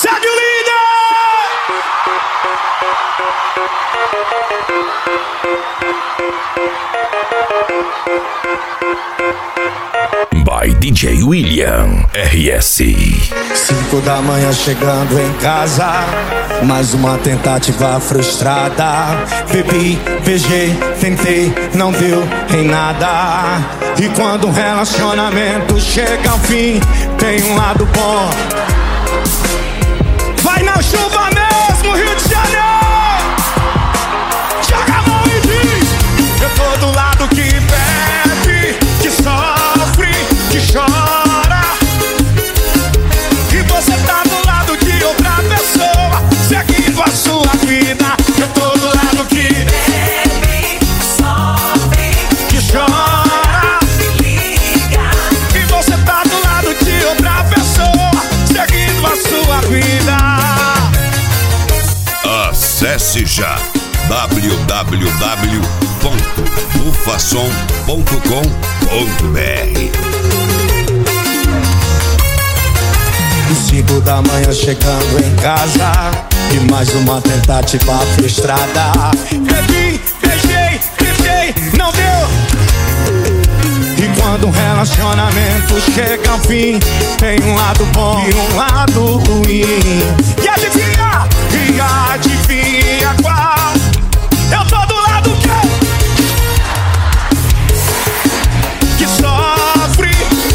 Segue o líder! By DJ William RS. 5 da manhã chegando em casa, mais uma tentativa frustrada. Bebi, beijei, tentei, não deu em nada. E quando um relacionamento chega ao fim, tem um lado bom. Vai na chuva mesmo, Rio de Janeiro. Joga a mão e diz: eu tô do lado que bebe, que sofre, que chora. E você tá do lado de outra pessoa, seguindo a sua vida. Eu tô do lado que bebe, sofre, que chora, liga. E você tá do lado de outra pessoa, seguindo a sua vida. Acesse já www.bufasom.com.br. 5 da manhã chegando em casa, e mais uma tentativa frustrada. Bebi, beijei, beijei, não deu. E quando um relacionamento chega ao fim, tem um lado bom e um lado ruim. E adivinha qual? Eu tô do lado que sofre.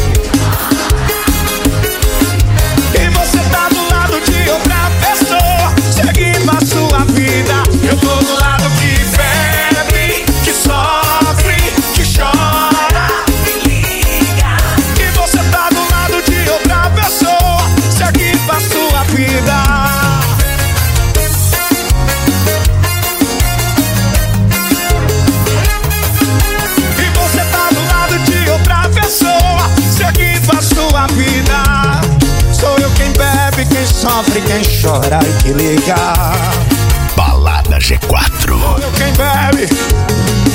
E você tá do lado de outra pessoa, seguindo a sua vida. Eu tô do lado que bebe, que sofre, que chora, Liga. e você tá do lado de outra pessoa, seguindo a sua vida. E você tá do lado de outra pessoa, seguindo a sua vida. Sou eu quem bebe, quem sofre, quem chora e que liga. Balada G4. Sou eu quem bebe,